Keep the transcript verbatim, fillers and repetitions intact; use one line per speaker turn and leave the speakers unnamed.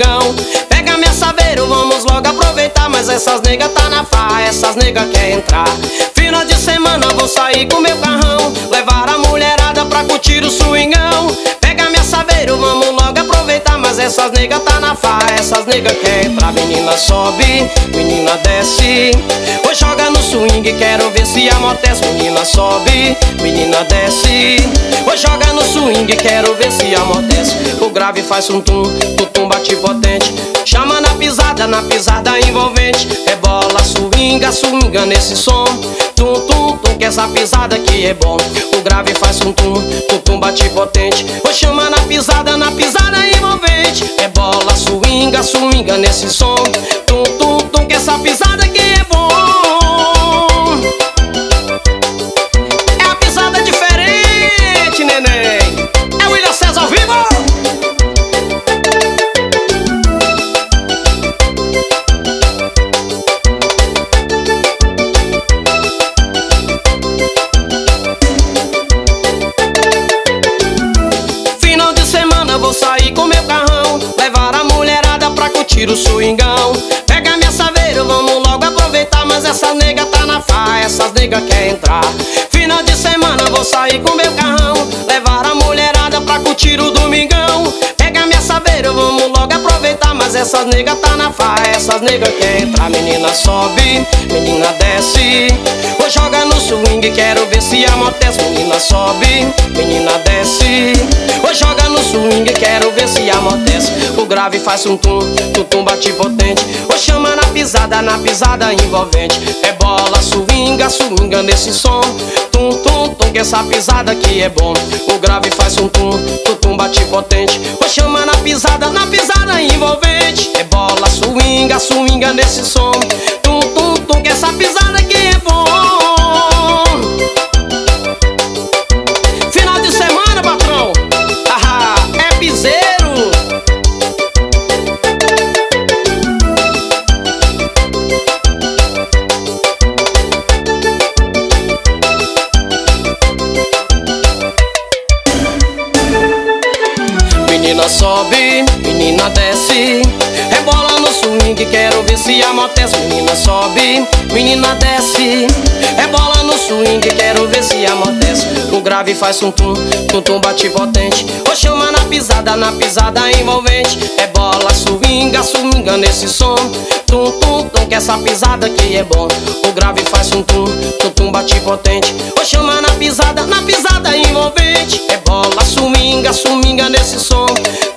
swingão. Pega minha saveiro, vamos logo aproveitar. Mas essas nega tá na farra, essas nega quer entrar. Final de semana vou sair com meu carrão, levar a mulherada pra curtir o swingão. Pega minha saveiro, vamos logo aproveitar. Mas essas nega tá na farra, essas nega quer entrar. Menina sobe, menina desce, ou joga no swing, quero ver se amortece. Menina sobe, menina desce, ou joga no swing, quero ver se amortece. O grave faz um tum, o tum bate potente. Chama na pisada, na pisada envolvente. Rebola, swinga, swinga nesse som. Tum, tum, tum, que essa pisada aqui é bom. O grave faz um tum, o tum bate potente. Ou chama na pisada, na pisada envolvente. Rebola, swinga, swinga nesse som. Tum, tum, tum, que essa pisada aqui é bom. É a pisada diferente, neném. É o William César ao vivo. Final de semana vou sair com meu carrão, levar a mulherada pra curtir o swingão. Pega minha saveiro, vamos logo aproveitar. Mas essa nega tá na farra, essas nega quer entrar. Final de semana vou sair com meu carrão, levar a mulherada pra curtir o domingão. Pega minha saveiro, vamos logo aproveitar. Mas essas nega tá na farra, essas nega quer entrar. Menina sobe, menina desce, ou joga no swing, quero ver se amortece. Menina sobe, menina desce, ou joga no swing, quero ver se amortece. O grave faz um tum, tum, tum bate potente. Ou chama na pisada, na pisada envolvente. É bola, swinga, swinga nesse som. Tum, tum, tum, que essa pisada aqui é bom. O grave faz um tum, tum, tum bate potente. Ou chama na pisada, na pisada envolvente. É bola, swinga, swinga nesse som. Tum, tum, tum, que essa pisada aqui é bom. Final de semana, patrão, haha, é piseiro. Menina sobe, menina desce, rebola no swing, quero ver se amortece. Menina sobe, menina desce, rebola no swing, quero ver se amortece. O grave faz um tum, tum, tum bate potente. Ou chama na pisada, na pisada envolvente. Rebola, swinga, swinga nesse som. Tum, tum, tum, que essa pisada aqui é bom. O grave faz um tum, tum, tum bate potente. Ou chama na pisada, na pisada envolvente. Rebola, swinga, swinga nesse som.